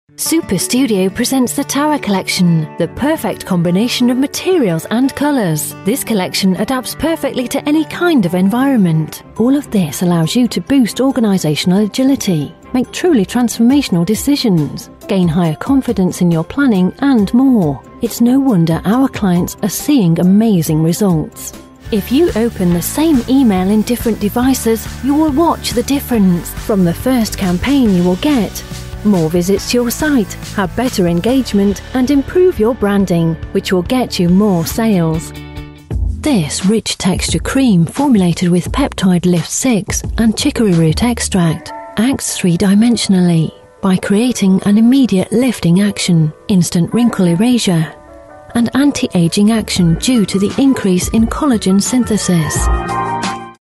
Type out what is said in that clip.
Super Studio presents the Tower Collection, the perfect combination of materials and colours. This collection adapts perfectly to any kind of environment. All of this allows you to boost organisational agility, make truly transformational decisions, gain higher confidence in your planning and more. It's no wonder our clients are seeing amazing results. If you open the same email in different devices, you will watch the difference. From the first campaign you will get more visits to your site, have better engagement and improve your branding, which will get you more sales. This rich texture cream formulated with Peptide Lift 6 and chicory root extract acts three-dimensionally by creating an immediate lifting action, instant wrinkle erasure, and anti-aging action due to the increase in collagen synthesis.